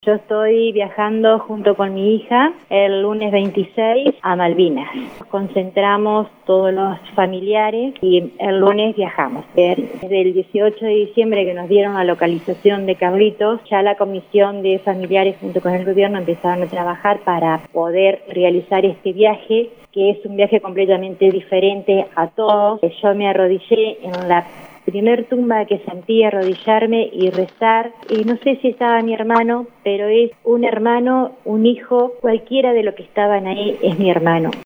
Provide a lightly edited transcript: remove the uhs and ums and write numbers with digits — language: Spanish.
Yo estoy viajando junto con mi hija el lunes 26 a Malvinas. Nos concentramos todos los familiares y el lunes viajamos. Desde el 18 de diciembre que nos dieron la localización de Carlitos, ya la comisión de familiares junto con el gobierno empezaron a trabajar para poder realizar este viaje, que es un viaje completamente diferente a todos. Yo me arrodillé en la primer tumba que sentí, arrodillarme y rezar, y no sé si estaba mi hermano, pero es un hermano, un hijo, cualquiera de los que estaban ahí es mi hermano.